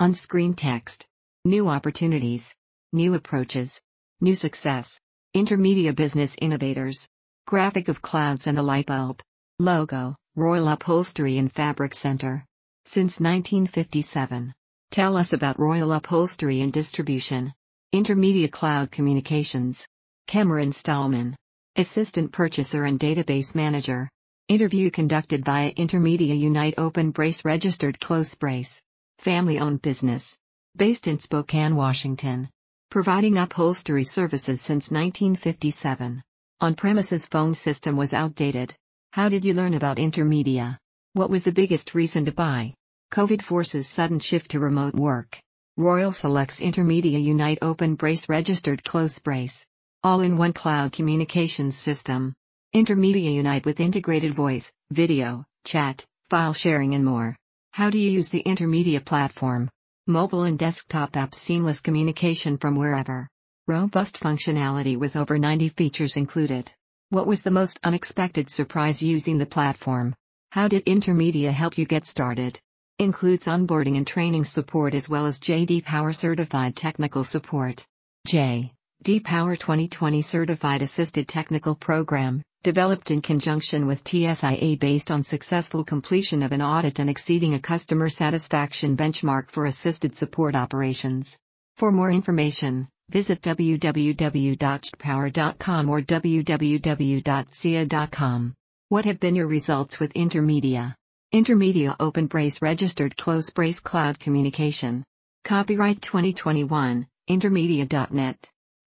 On-screen text. New opportunities. New approaches. New success. Intermedia business innovators. Graphic of clouds and a light bulb. Logo, Royal Upholstery and Fabric Center. Since 1957. Tell us about Royal Upholstery and Distribution. Intermedia Cloud Communications. Cameron Stallman. Assistant Purchaser and Database Manager. Interview conducted via Intermedia Unite Open Brace Registered Close Brace. Family-owned business. Based in Spokane, Washington. Providing upholstery services since 1957. On-premises phone system was outdated. How did you learn about Intermedia? What was the biggest reason to buy? COVID forces sudden shift to remote work. Royal selects Intermedia Unite Open Brace Registered Close Brace. All-in-one cloud communications system. Intermedia Unite with integrated voice, video, chat, file sharing and more. How do you use the Intermedia platform? Mobile and desktop apps, seamless communication from wherever. Robust functionality with over 90 features included. What was the most unexpected surprise using the platform? How did Intermedia help you get started? Includes onboarding and training support as well as J.D. Power certified technical support. J.D. Power 2020 certified assisted technical program, developed in conjunction with TSIA based on successful completion of an audit and exceeding a customer satisfaction benchmark for assisted support operations. For more information, visit www.jdpower.com or www.cia.com. What have been your results with Intermedia? Intermedia Open Brace Registered Close Brace Cloud Communication. Copyright 2021, Intermedia.net.